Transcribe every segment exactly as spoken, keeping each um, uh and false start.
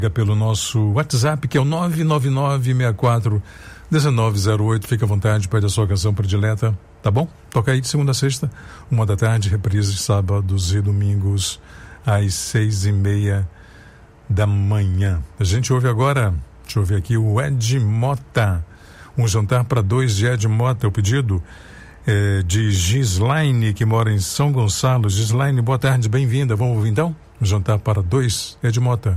Pelo nosso WhatsApp, que é o nove nove nove, seis quatro, um nove zero oito. Fica à vontade, pede a sua canção predileta, tá bom? Toca aí de segunda a sexta, uma da tarde, reprise de sábados e domingos às seis e meia da manhã. A gente ouve agora, deixa eu ver aqui, o Ed Mota, Um Jantar para Dois de Ed Mota, o pedido é de Gislaine, que mora em São Gonçalo. Gislaine, boa tarde, bem-vinda. Vamos ouvir então? Um Jantar para Dois, Ed Mota.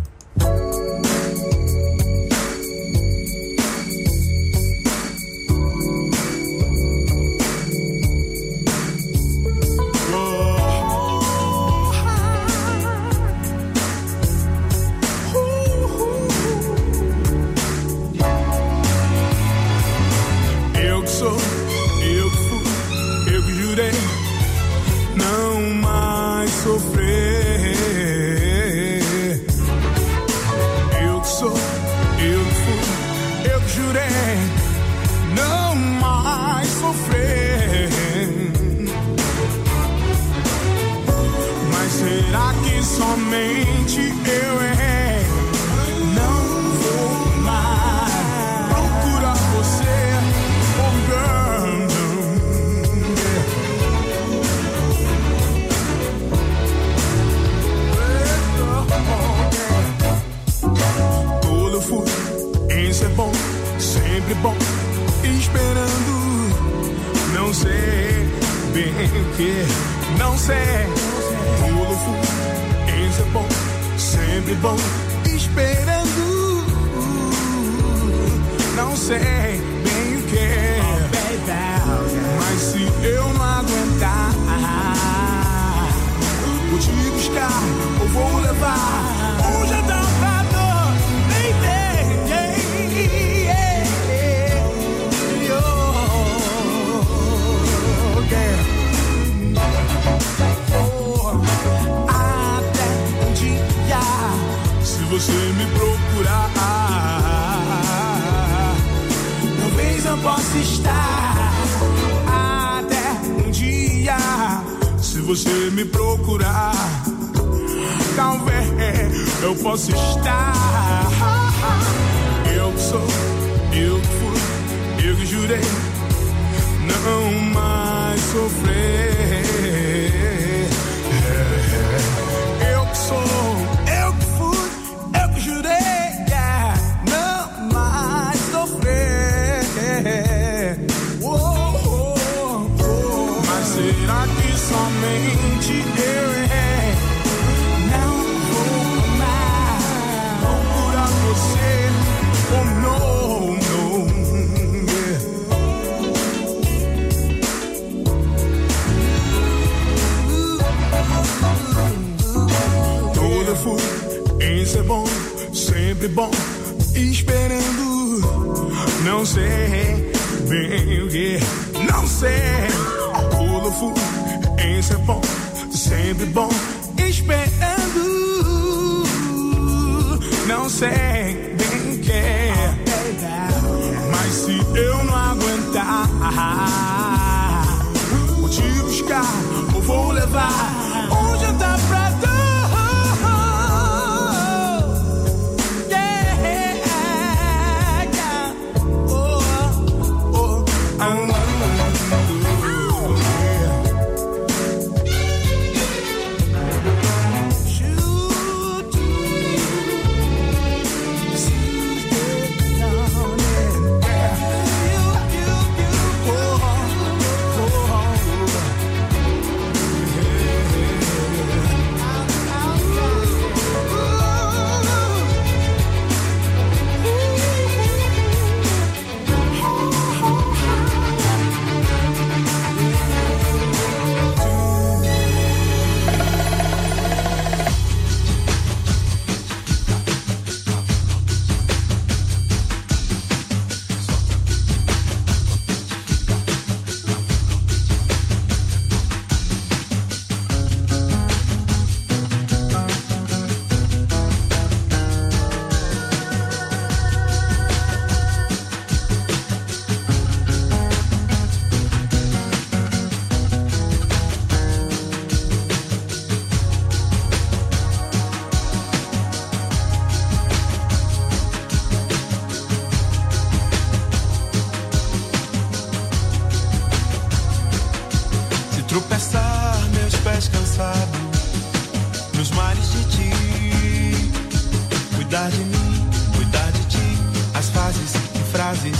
Cuidar de mim, cuidar de ti, as fases e frases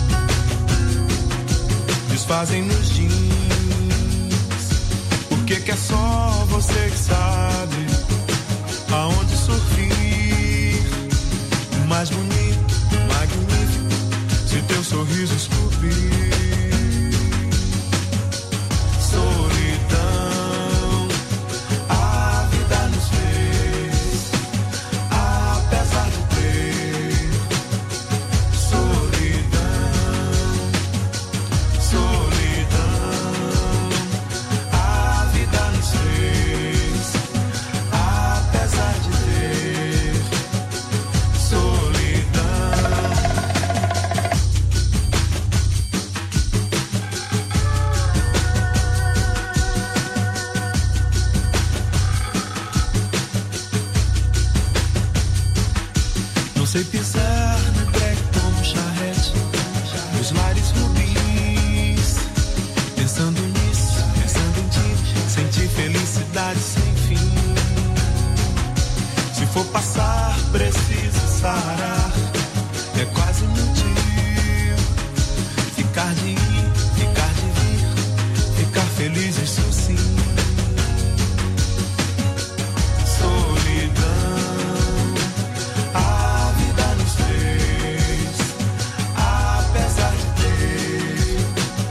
desfazem nos jeans. Por que que é só você que sabe aonde sorrir? Mais bonito, magnífico, se teu sorriso esculpir. Solidão, a vida nos fez, apesar de ter. Solidão, solidão, a vida nos fez, apesar de ter. Solidão. Não sei pisar no breque como charrete, nos mares rubis. Pensando nisso, pensando em ti, sentir felicidade sem fim. Se for passar, preciso sarar. É quase inútil ficar de ir, ficar de vir, ficar feliz, isso sim. Solidão, a vida nos fez, apesar de ter.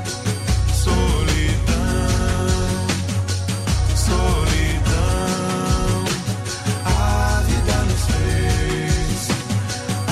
Solidão, solidão, a vida nos fez,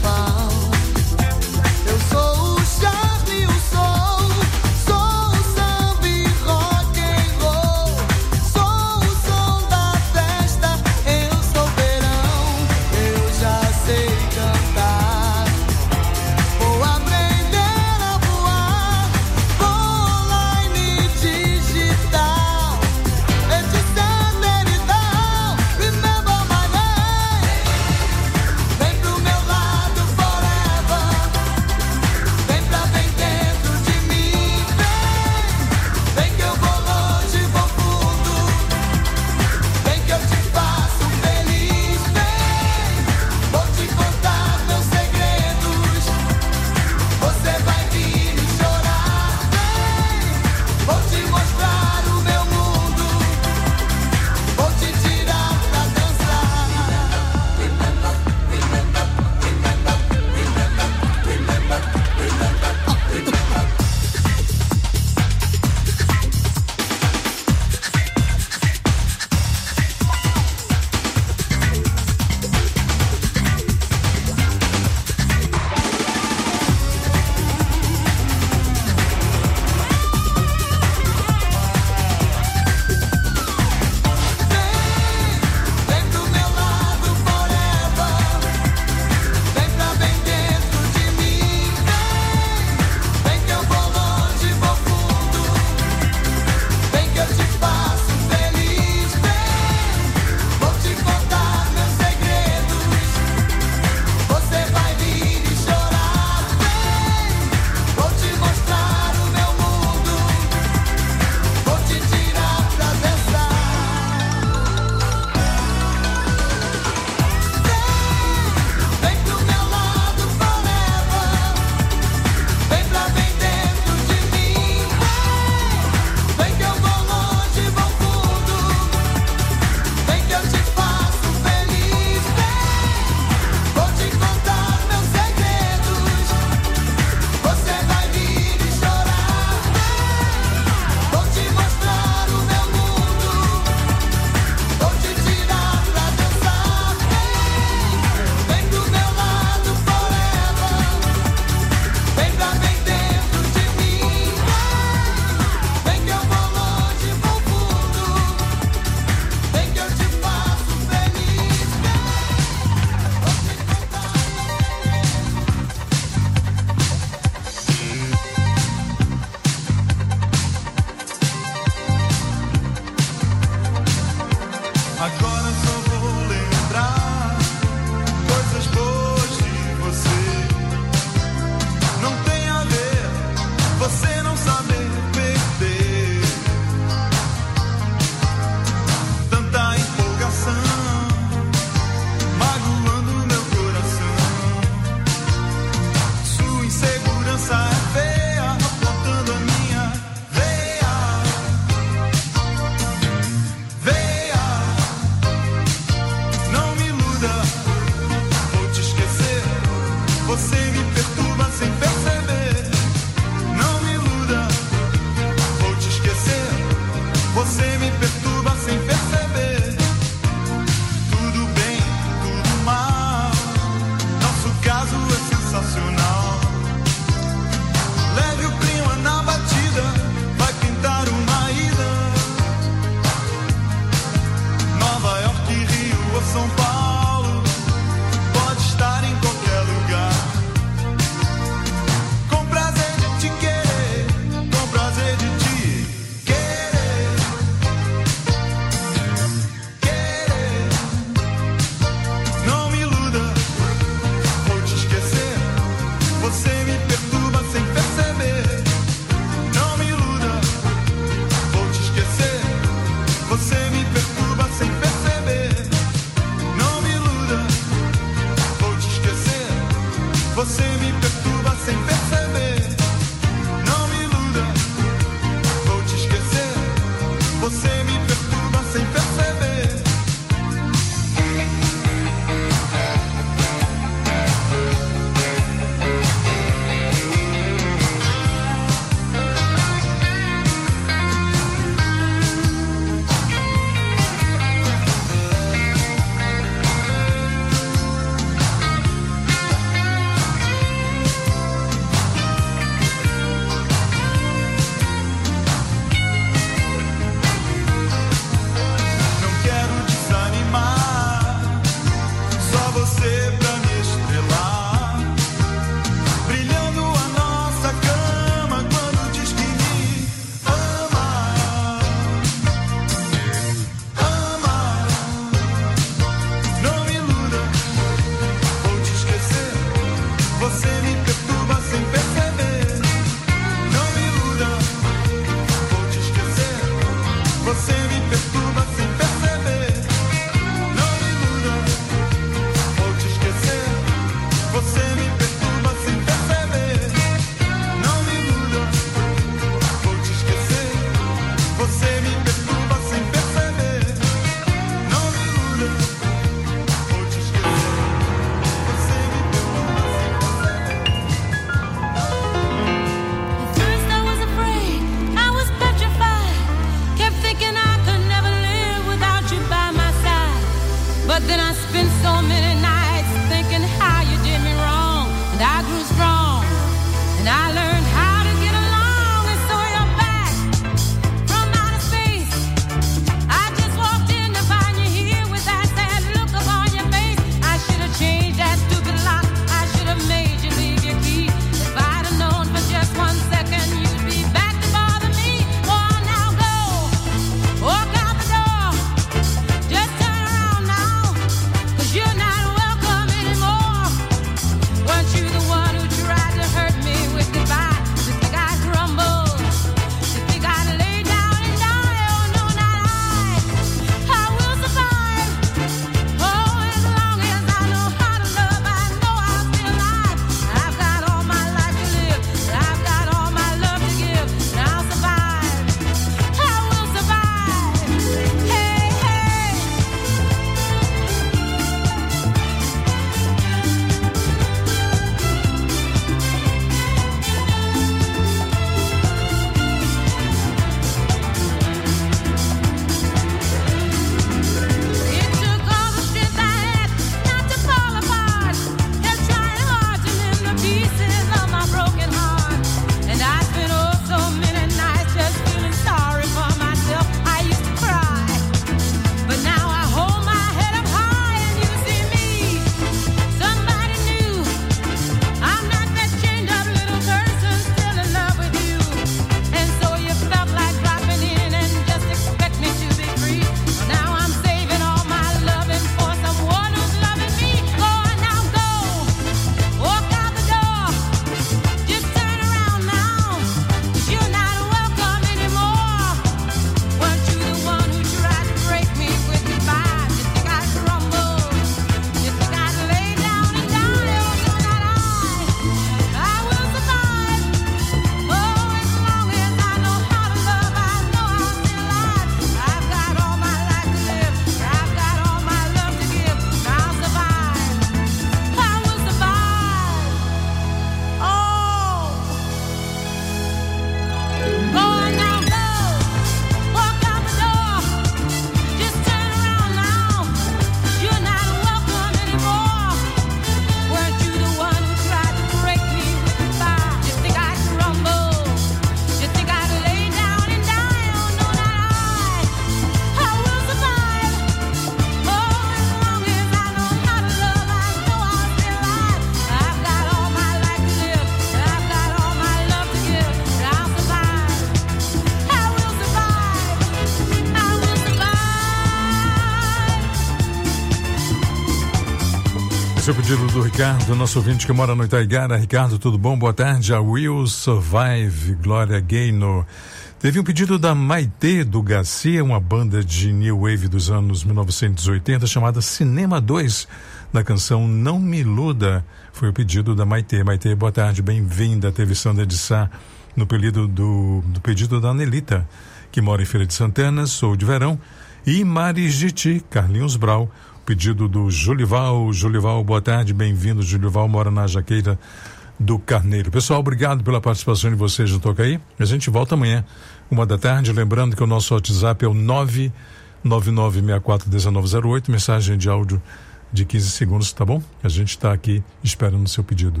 Esse é o pedido do Ricardo, nosso ouvinte que mora no Itaigara. Ricardo, tudo bom? Boa tarde. A Will Survive, Glória Gaynor. Teve um pedido da Maitê do Garcia, uma banda de New Wave dos anos mil novecentos e oitenta, chamada Cinema dois, da canção Não Me Iluda. Foi o pedido da Maitê. Maitê, boa tarde, bem-vinda. Teve Sandra de Sá no pedido do, do pedido da Anelita, que mora em Feira de Santana, Sou de Verão. E Maris de Ti, Carlinhos Brau. Pedido do Julival. Julival, boa tarde, bem-vindo. Julival mora na Jaqueira do Carneiro. Pessoal, obrigado pela participação de vocês no Toca Aí. A gente volta amanhã, uma da tarde. Lembrando que o nosso WhatsApp é o nove nove nove seis quatro um nove zero oito. Mensagem de áudio de quinze segundos, tá bom? A gente está aqui esperando o seu pedido.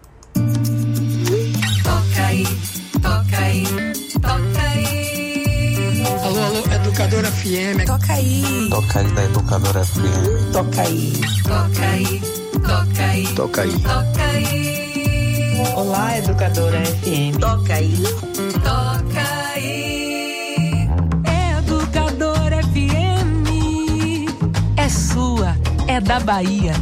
Toca aí, toca aí, toca aí. Alô, alô, Educadora F M. Toca aí. Toca aí da Educadora F M. Toca aí. Toca aí. Toca aí. Toca aí. Toca aí. Olá, Educadora F M. Toca aí. Toca aí. Educadora F M. É sua, é da Bahia.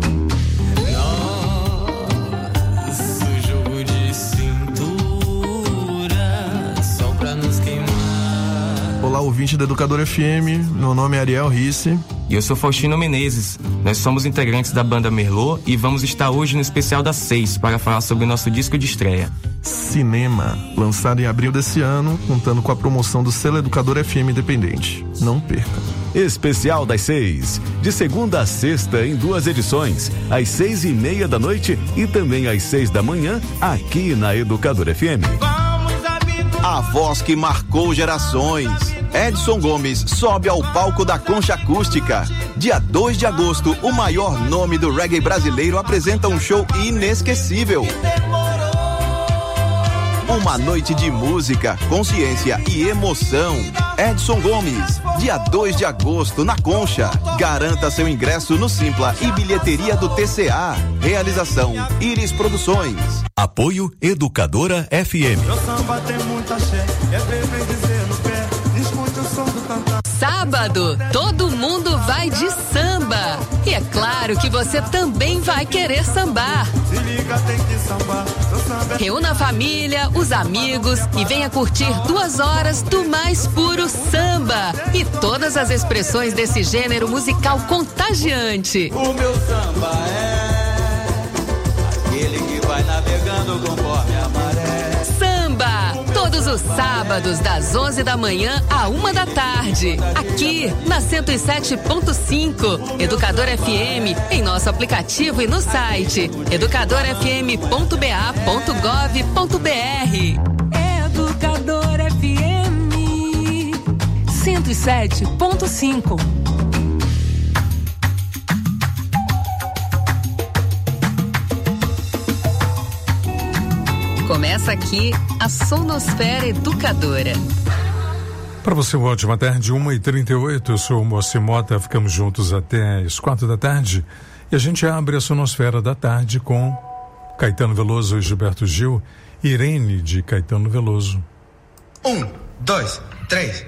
Olá, ouvinte da Educadora F M, meu nome é Ariel Risse. E eu sou Faustino Menezes. Nós somos integrantes da banda Merlot e vamos estar hoje no especial das seis para falar sobre o nosso disco de estreia. Cinema, lançado em abril desse ano, contando com a promoção do selo Educadora F M Independente. Não perca. Especial das seis, de segunda a sexta em duas edições, às seis e meia da noite e também às seis da manhã, aqui na Educadora F M. A voz que marcou gerações. Edson Gomes sobe ao palco da Concha Acústica. Dia dois de agosto, o maior nome do reggae brasileiro apresenta um show inesquecível. Uma noite de música, consciência e emoção. Edson Gomes, dia dois de agosto, na Concha. Garanta seu ingresso no Simpla e bilheteria do T C A. Realização Iris Produções. Apoio Educadora F M. Sábado, todo mundo vai de samba. E é claro que você também vai querer sambar. Reúna a família, os amigos e venha curtir duas horas do mais puro samba e todas as expressões desse gênero musical contagiante. O meu samba é aquele que vai navegando conforme a maré. Samba, todos os sábados das onze da manhã à uma da tarde, aqui na cento e sete ponto cinco, Educadora F M, em nosso aplicativo e no site educadora f m ponto b a ponto gov ponto b r. Educadora F M cento e sete ponto cinco. Começa aqui a Sonosfera Educadora. Para você, uma ótima tarde, uma e trinta e oito. Eu sou o Moacir Mota, ficamos juntos até as quatro da tarde. E a gente abre a Sonosfera da tarde com Caetano Veloso e Gilberto Gil, Irene de Caetano Veloso. Um, dois, três.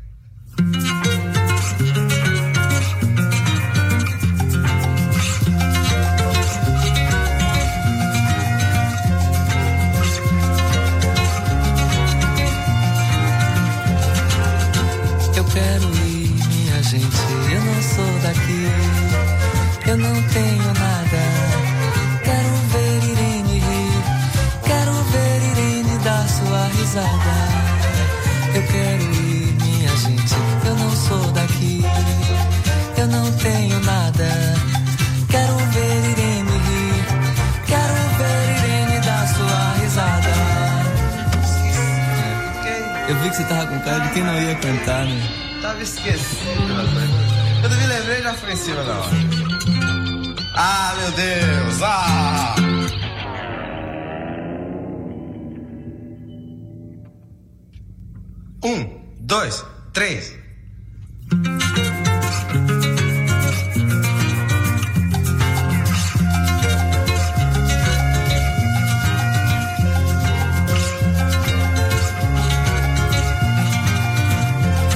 Quero ir, minha gente, eu não sou daqui, eu não tenho nada. Quero ver Irene rir, quero ver Irene dar sua risada. Eu quero ir, minha gente, eu não sou daqui, eu não tenho nada. Quero ver Irene rir, quero ver Irene dar sua risada. Eu vi que você tava com cara de quem não ia cantar, né? Tava esquecido, rapaz. Quando me lembrei, já foi em cima da hora. Ah, meu Deus! Ah! Um, dois, três.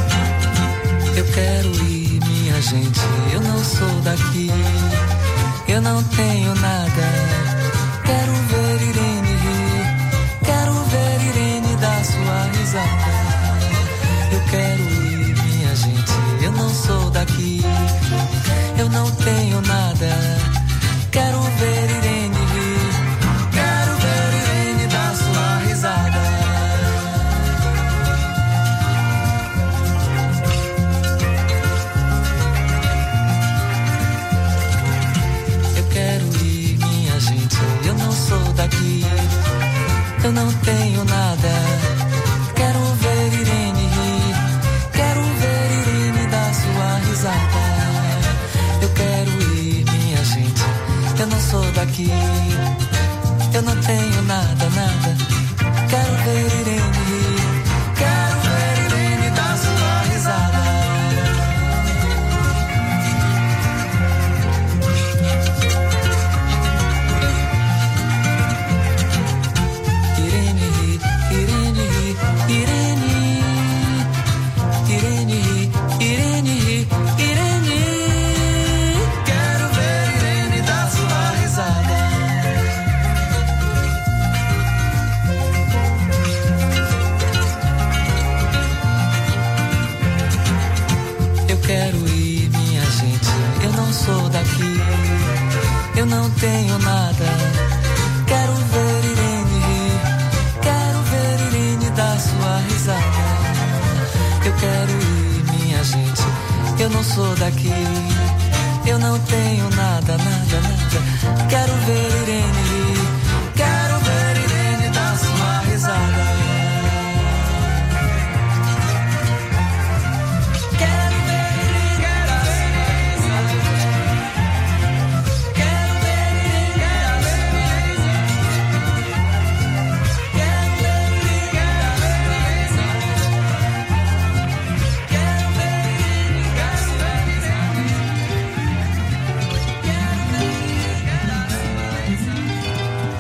Eu quero ir, minha gente, eu não sou daqui, eu eu não tenho nada. Quero ver Irene rir, quero ver Irene dar sua risada. Eu quero ir, minha gente, eu não sou daqui, eu não tenho nada. Quero ver Irene rir, quero ver Irene dar sua risada. Eu quero ir, minha gente, eu não sou daqui, eu não tenho nada. Quero ver Irene rir, quero ver Irene dar sua risada. Eu quero ir, minha gente, eu não sou daqui, eu não tenho nada, nada. Quero ver Irene rir, quero ver Irene dar sua risada. Irene rir, Irene rir, Irene, Irene rir, Irene rir, Irene. Quero ver Irene dar sua risada. Eu quero ir, minha gente, eu não sou daqui, eu não tenho nada. Quero ver Irene rir, quero ver Irene dar sua risada. Eu quero ir, minha gente, eu não sou daqui, eu não tenho nada, nada, nada. Quero ver Irene rir, quero ver Irene dar sua risada. Quero ver Irene dar sua risada. Quero ver Irene dar sua risada. Quero ver Irene dar sua risada. Quero ver Irene dar sua risada.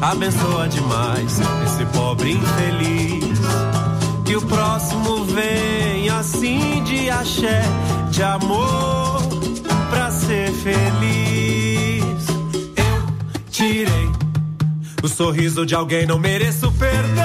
abençoa demais esse pobre infeliz. Que o próximo venha assim de axé, de amor, pra ser feliz. Eu tirei o sorriso de alguém, não mereço perdão.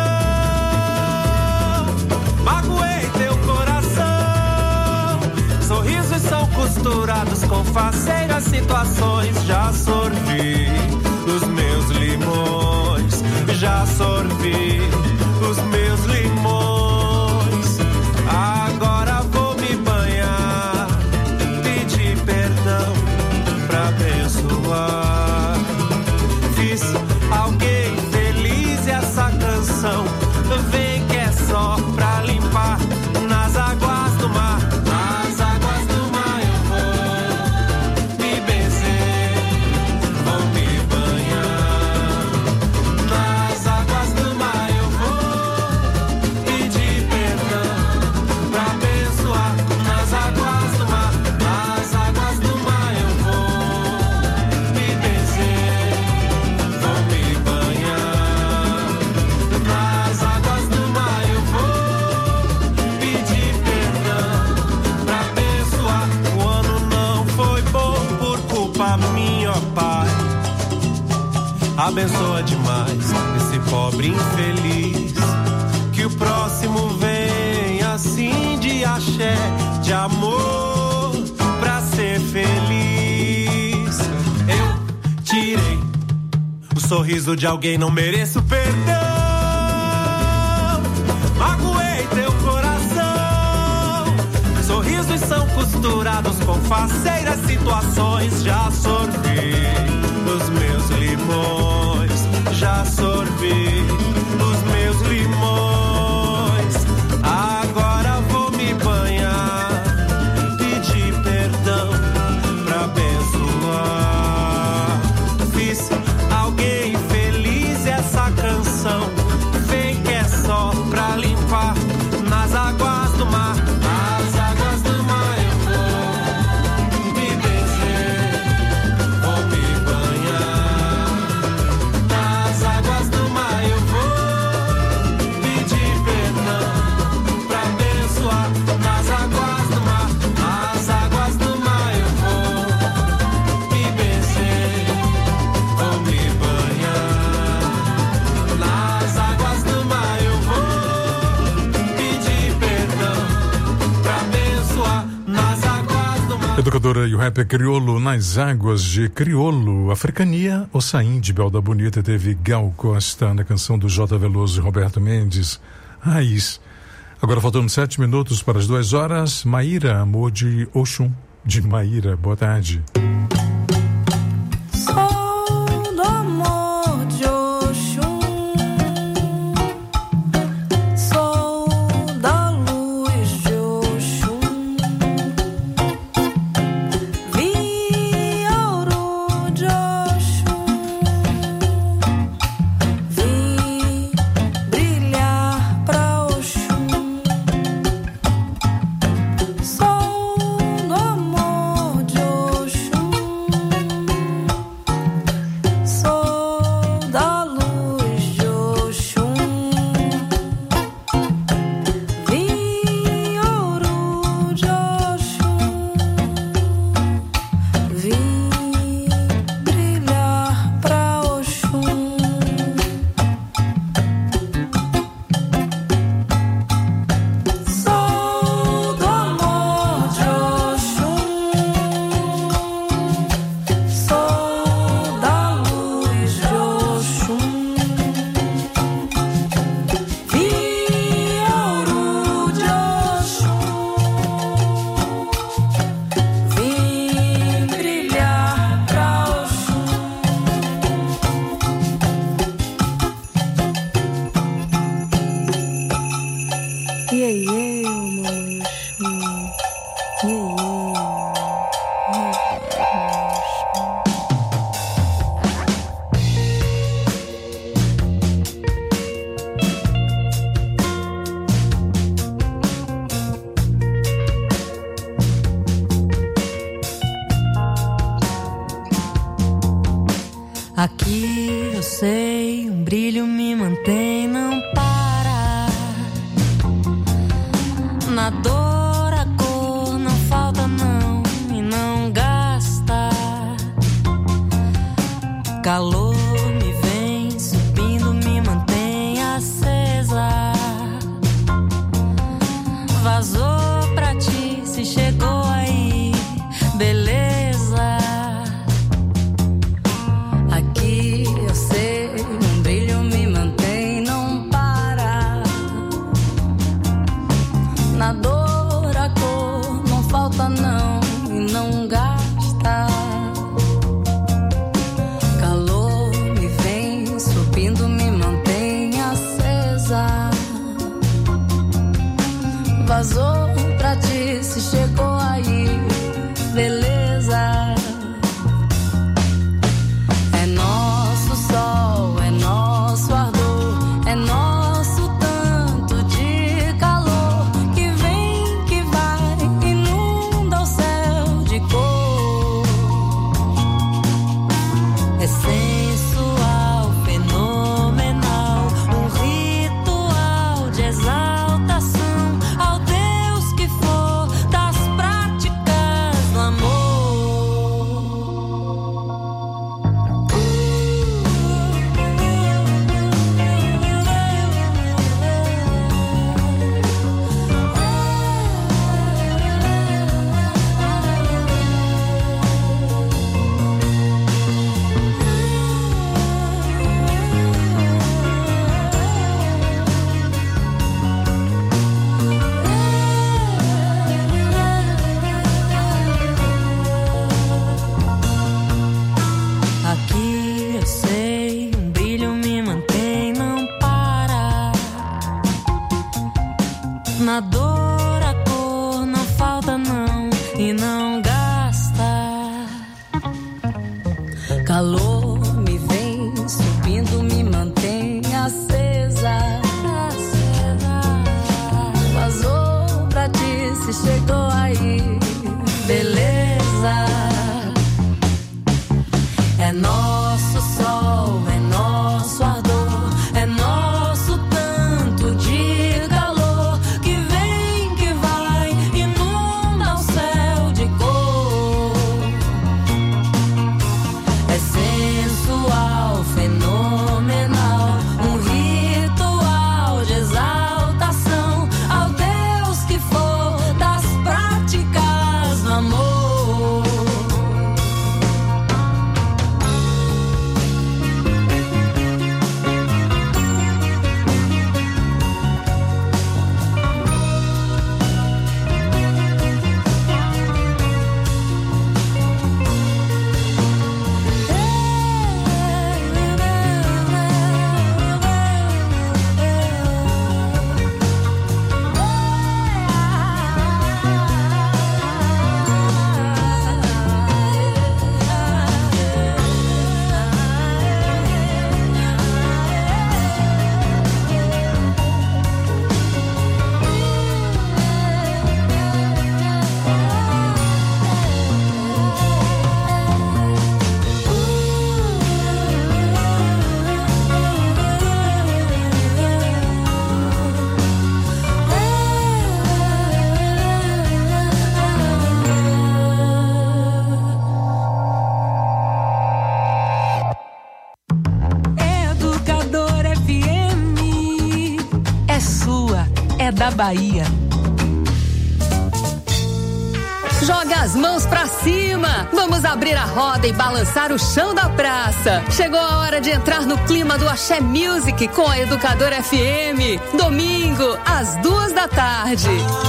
Magoei teu coração. Sorrisos são costurados com faceiras situações. Já sorvi os meus limões. Já sorvi os meus limões. Agora vou me banhar, pedir perdão pra abençoar. Fiz alguém feliz e essa canção vem que é só pra limpar. Nas águas do mar, nas águas do mar eu vou me benzer, vou me banhar. Nas águas do mar eu vou pedir perdão pra abençoar. Nas águas do mar, nas águas do mar eu vou me benzer, vou me banhar. Nas águas do mar eu vou pedir perdão pra abençoar. O ano não foi bom por culpa minha, ó Pai. Abençoa demais esse pobre infeliz. Que o próximo venha assim de axé, de amor, pra ser feliz. Eu tirei o sorriso de alguém, não mereço perdão. Magoei teu coração. Sorrisos são costurados com faceiras situações. Já sorvi os meus limões. Já sorvi os meus limões. Agora vou me banhar, pedir perdão pra abençoar. Fiz alguém feliz, essa canção vem que é só pra limpar. Nas águas do mar, nas águas do mar eu vou me benzer, vou me banhar. Nas águas do mar eu vou pedir perdão pra abençoar. Nas águas do mar, nas águas do mar eu vou me benzer, vou me banhar. Nas águas do mar eu vou pedir perdão pra abençoar. Nas águas do mar. Educadora e o rapper Criolo nas águas de Criolo. Africania, Ossain de Belda Bonita teve Gal Costa na canção do J. Veloso e Roberto Mendes, Raiz. Agora faltando sete minutos para as duas horas. Maíra, amor de Oxum, de Maíra. Boa tarde. Sou do amor de Oxum, sou da luz de Oxum, vi ouro de Oxum, vi brilhar pra Oxum. Sou do amor de Oxum. Aqui eu sei, um brilho me mantém, não para. Na dor a cor não falta não e não gasta. Calor me vem subindo, me mantém acesa. Vazou pra ti, se chegou aí, beleza. Aqui eu sei, um brilho me mantém, não para. Na dor a cor não falta não e não gasta. Calor me vem subindo, me mantém acesa. Vazou pra ti, se chegou aí, beleza. É nosso sol, é nosso ardor, é nosso tanto de calor que vem, que vai, inunda o céu de cor. É sensual, fenomenal, um ritual de exaltação ao Deus que for das práticas do amor. Aqui eu sei, um brilho me mantém, não para. Na dor a cor não falta não e não gasta. Calor me vem subindo, me mantém acesa. Vazou pra ti, se chegou aí, beleza. É nosso sol, é nosso ardor, é nosso tanto de calor que vem, que vai, inunda o céu de cor. É sensual, fenomenal, um ritual de exaltação ao Deus que for das práticas do amor. Educador F M é sua, é da Bahia. Joga as mãos pra cima. Vamos abrir a roda e balançar o chão da praça. Chegou a hora de entrar no clima do Axé Music com a Educadora F M. Domingo, às duas da tarde.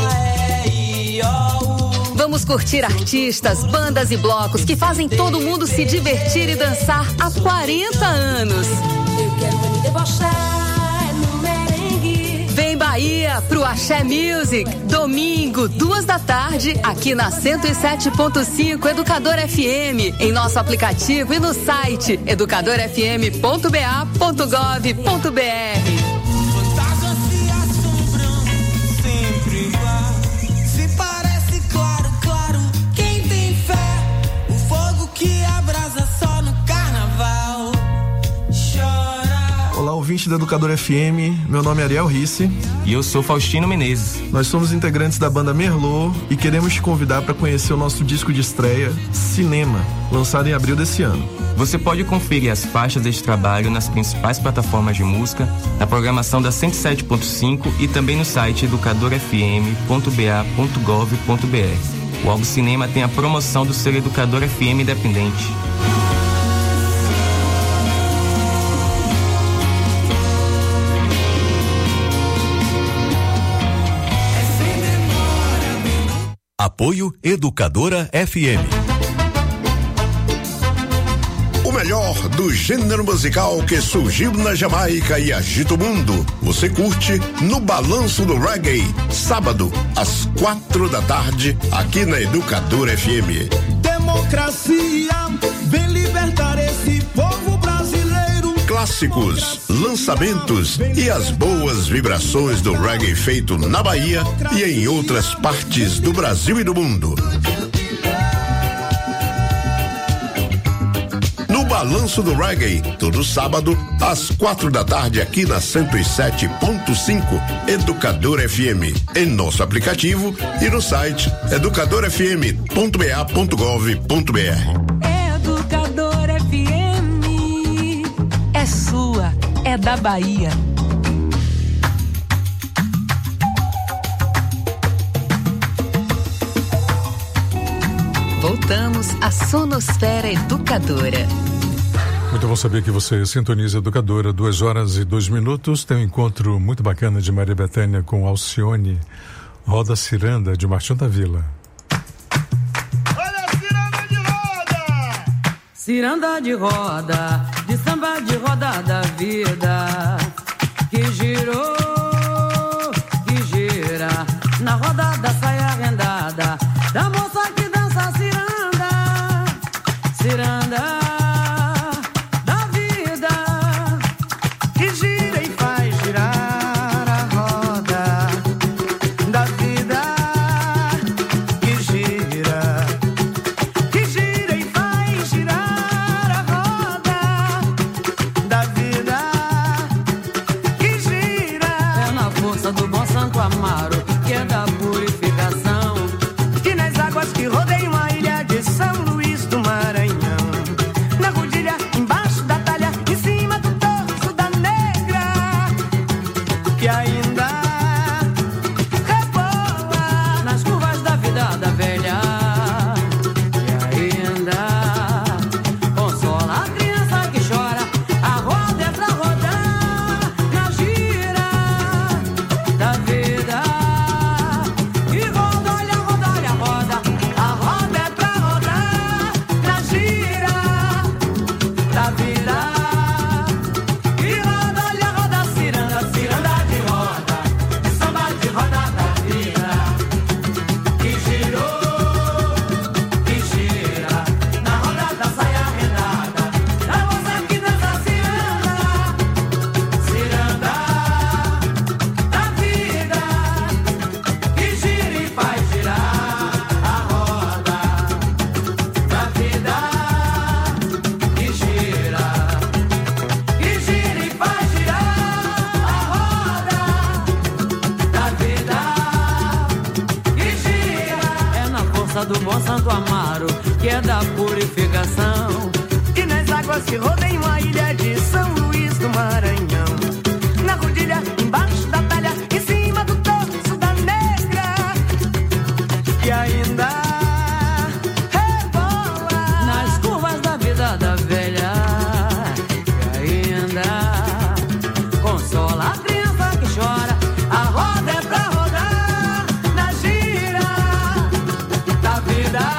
Vamos curtir artistas, bandas e blocos que fazem todo mundo se divertir e dançar há quarenta anos. Eu quero me debochar no merengue. Vem Bahia pro Axé Music. Domingo, duas da tarde, aqui na cento e sete ponto cinco Educadora F M. Em nosso aplicativo e no site educador f m ponto b a ponto gov ponto b r. Fantasmas se assombram, sempre igual. Se parece claro, claro, quem tem fé. O fogo que abrasa só no carnaval. ouvinte da Educadora F M, meu nome é Ariel Risse. E eu sou Faustino Menezes. Nós somos integrantes da banda Merlot e queremos te convidar para conhecer o nosso disco de estreia, Cinema, lançado em abril desse ano. Você pode conferir as faixas deste trabalho nas principais plataformas de música, na programação da cento e sete ponto cinco e também no site educador f m ponto b a ponto gov ponto b r. O Algo Cinema tem a promoção do selo Educador F M Independente. Apoio Educadora F M. O melhor do gênero musical que surgiu na Jamaica e agita o mundo. Você curte no Balanço do Reggae, sábado, às quatro da tarde, aqui na Educadora F M. Democracia, vem libertar esse povo brasileiro. Clássicos, lançamentos e as boas vibrações do reggae feito na Bahia e em outras partes do Brasil e do mundo. No Balanço do Reggae, todo sábado, às quatro da tarde, aqui na cento e sete ponto cinco, Educador F M, em nosso aplicativo e no site educador f m ponto b a ponto gov ponto b r. Educador F M é sua, é da Bahia. Voltamos à Sonosfera Educadora. Muito bom saber que você sintoniza Educadora, duas horas e dois minutos. Tem um encontro muito bacana de Maria Bethânia com Alcione, Roda Ciranda, de Martim da Vila. Olha a ciranda de roda! Ciranda de roda, de samba de roda da vida, que girou, que gira, na roda da saia rendada, da moça que dança ciranda, ciranda. do bom Santo Amaro, que é da purificação. E nas águas que rodeiam a ilha de São Luís do Maranhão, na rodilha, embaixo da talha, em cima do torso da negra, que ainda rebola nas curvas da vida da velha, que ainda consola a criança que chora. A roda é pra rodar na gira da vida.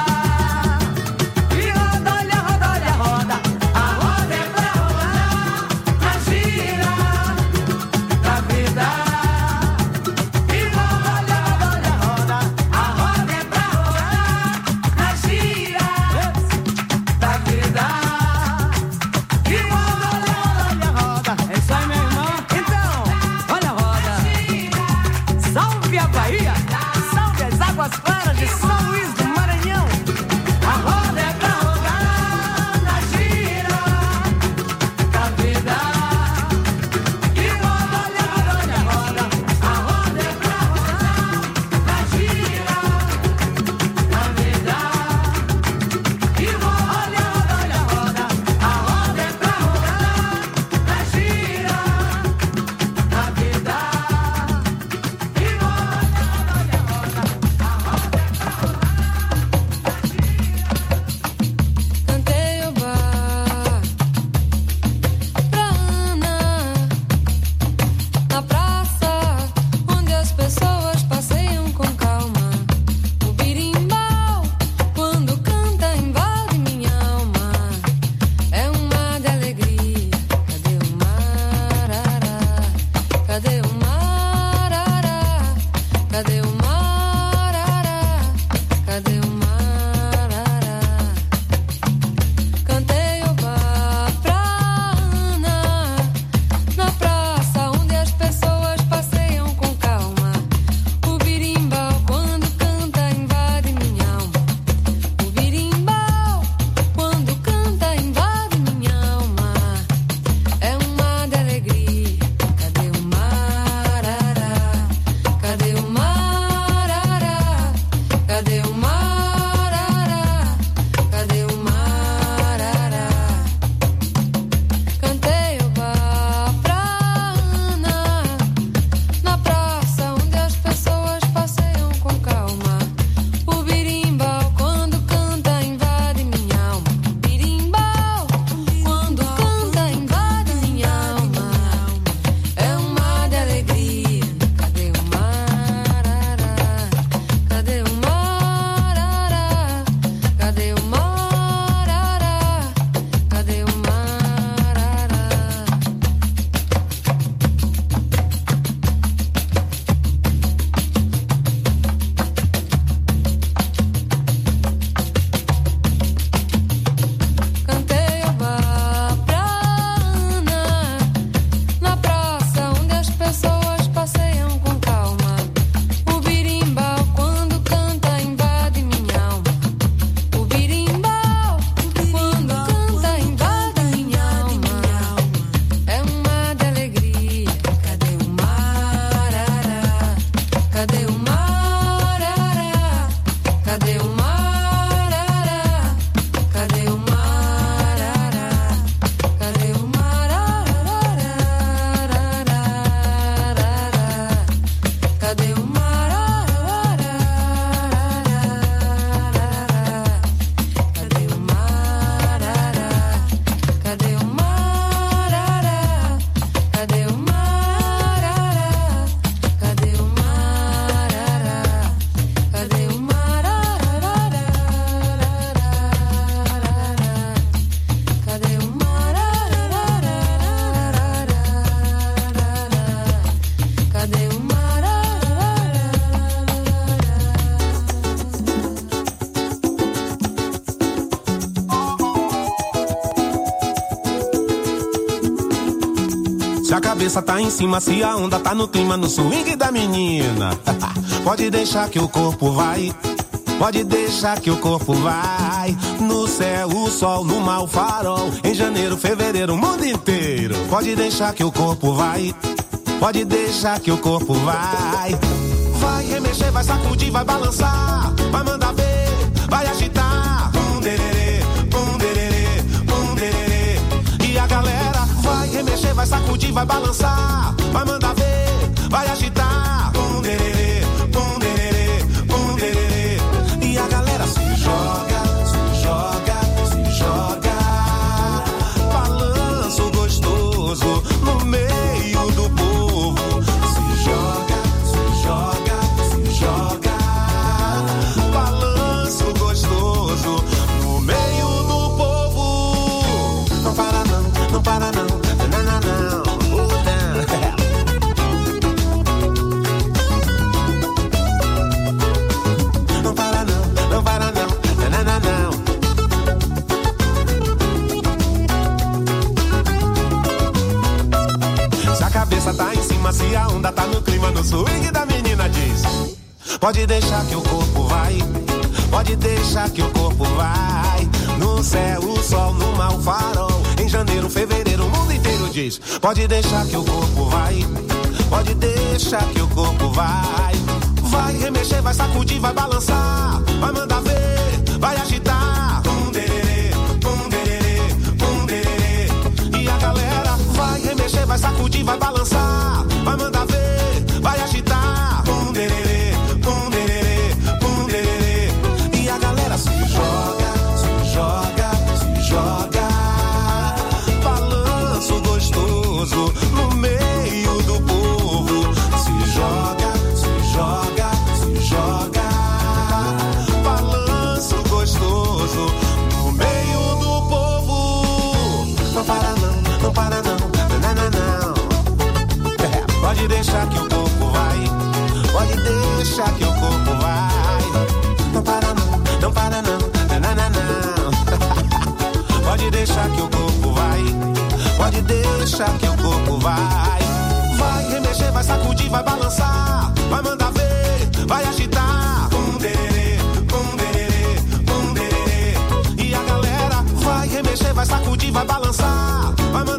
E roda, olha, roda, olha, roda. A roda é pra rodar na gira Se a cabeça tá em cima, se a onda tá no clima, no swing da menina. Pode deixar que o corpo vai. Pode deixar que o corpo vai. No céu, o sol, no mar, o farol. Em janeiro, fevereiro, o mundo inteiro. Pode deixar que o corpo vai. Pode deixar que o corpo vai. Vai remexer, vai sacudir, vai balançar. Vai mandar ver, vai agitar. Pum, dererê, pum, dererê, pum, dererê. E a galera vai remexer, vai sacudir, vai balançar. Vai mandar ver, vai agitar. Pum, dererê, pum, dererê, pum, dererê. E a galera se joga, se joga, se joga. Balanço gostoso no meio do povo. Se joga, se joga, se joga. Balanço gostoso no meio do povo. Não para não, não para não, não, não, não. Não para não, não para não, não, não, não. Se a cabeça tá em cima, se a onda tá no clima, no swing da menina diz. Pode deixar que o corpo vai. Pode deixar que o corpo vai. No céu, o sol, no mar, o farol. Em janeiro, fevereiro, o mundo inteiro diz. Pode deixar que o corpo vai. Pode deixar que o corpo vai. Vai remexer, vai sacudir, vai balançar. Vai mandar ver, vai agitar. Pum, dererê, pum, dererê, pum, dererê. E a galera vai remexer, vai sacudir, vai balançar. Vai mandar ver, vai agitar. Pum, dererê, pum, dererê, pum, dererê. E a galera se joga, se joga, se joga. Balanço gostoso no meio do povo. Se joga, se joga, se joga. Balanço gostoso no meio do povo. Não para não, não para não, não, não, não. É, pode deixar que o corpo vai. Pode deixar que o corpo vai. Não para não, não para não, não, não, não. Pode deixar que o corpo vai. Pode deixar que o corpo vai. Vai remexer, vai sacudir, vai balançar. Vai mandar ver, vai agitar. Pum, dererê, pum, dererê, pum, dererê. E a galera vai remexer, vai sacudir, vai balançar. Vai mandar